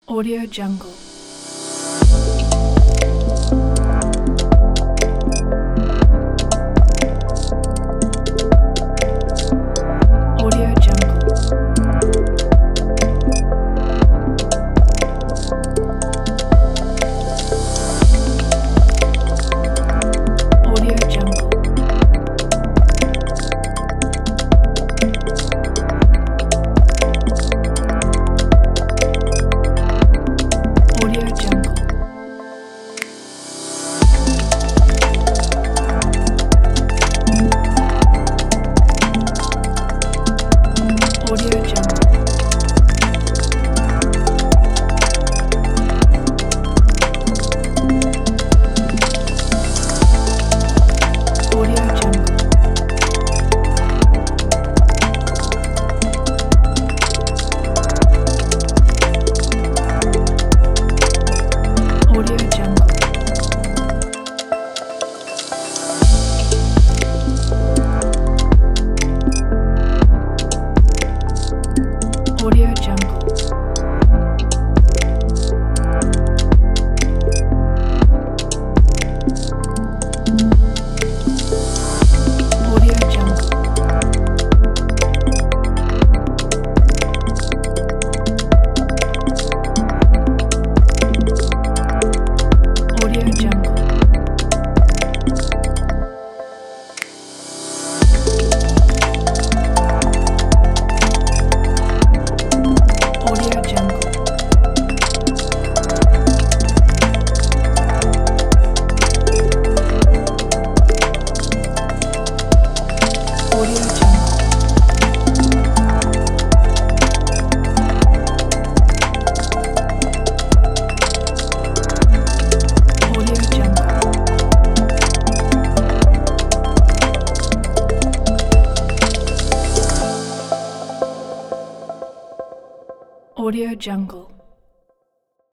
Audio Jungle. Audio Jungle. Audio Jungle. Audio Jungle. Audio Jungle. Audio Jungle. Audio Jungle. Audio Jungle. Audio Jungle. Audio Jungle. Audio Jungle. Audio Jungle. Audio Jungle. Audio Jungle.